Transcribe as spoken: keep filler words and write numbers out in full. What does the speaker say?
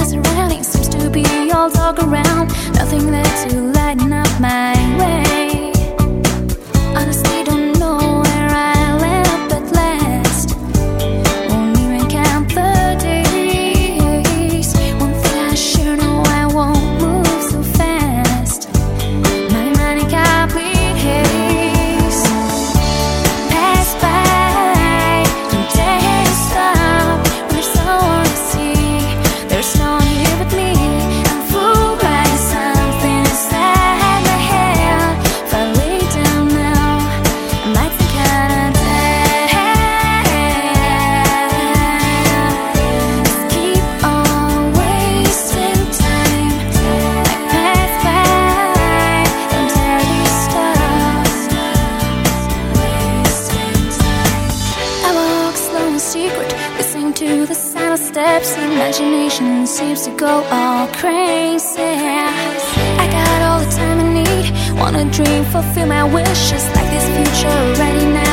my surroundings seems to be all dark around. Nothing there to lighten up my way. Honestly, don't know where I'll end up at last. Won't even count the days. One thing I sure know, I won't move so fast. My mind in complete haste. Pass by, don't dare to stop. When there's someone to see, there's no one here but me. I'm fooled by something inside my head. If I lay down now, I might think kinda dead. Just keep on wasting time. Like pass by, don't dare to stop. Wasting time. I walk slow in secret, listening to the sound of steps. Imagination seems to go all crazy. I got all the time I need. Wanna dream, fulfill my wishes. Like this future ready now.